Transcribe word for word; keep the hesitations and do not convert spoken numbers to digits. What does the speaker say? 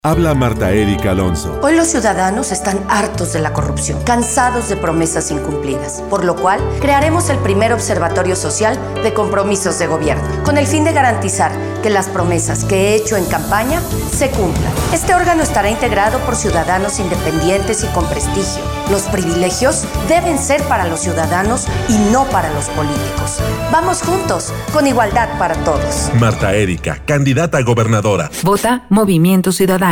Habla Marta Erika Alonso. Hoy los ciudadanos están hartos de la corrupción, cansados de promesas incumplidas, por lo cual crearemos el primer observatorio social de compromisos de gobierno, con el fin de garantizar que las promesas que he hecho en campaña se cumplan. Este órgano estará integrado por ciudadanos independientes y con prestigio. Los privilegios deben ser para los ciudadanos y no para los políticos. Vamos juntos, con igualdad para todos. Marta Erika, candidata a gobernadora. Vota Movimiento Ciudadano.